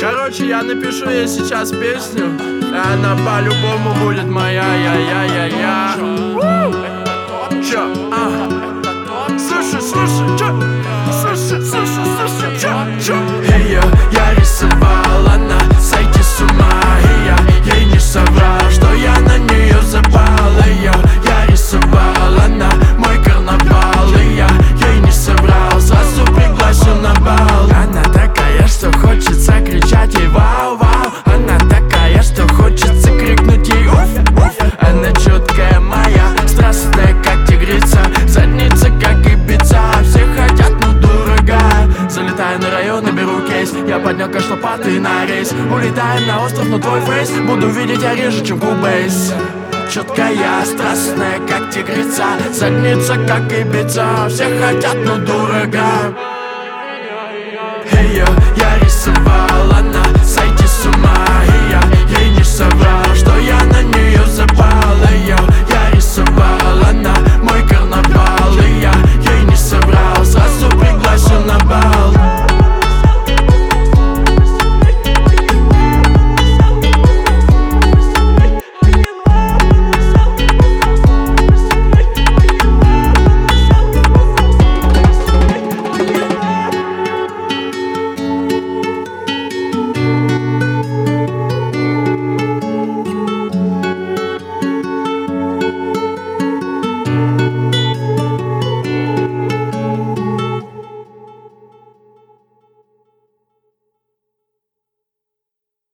Короче, я напишу ей сейчас песню, и она по-любому будет моя, я. Чё? Слушай, чё? Ее я рисовал, она сойти с ума. И я ей не соврал, что я на нее запал. Ее я рисовал, она мой карнавал. И я ей не соврал, сразу пригласил на бал. Она такая, что хочется кричать ей вау-вау. Она такая, что хочется крикнуть ей уф-уф. Она чуткая моя, страстная как тигрица, задница как Ибица. Все хотят, но дорогая. Залетаю на район и беру кейс. Я поднял кашлопаты на рейс. Улетаем на остров, но твой фейс буду видеть я реже, чем Кубейс. Чуткая, страстная как тигрица, задница как Ибица. Все хотят, но дорогая.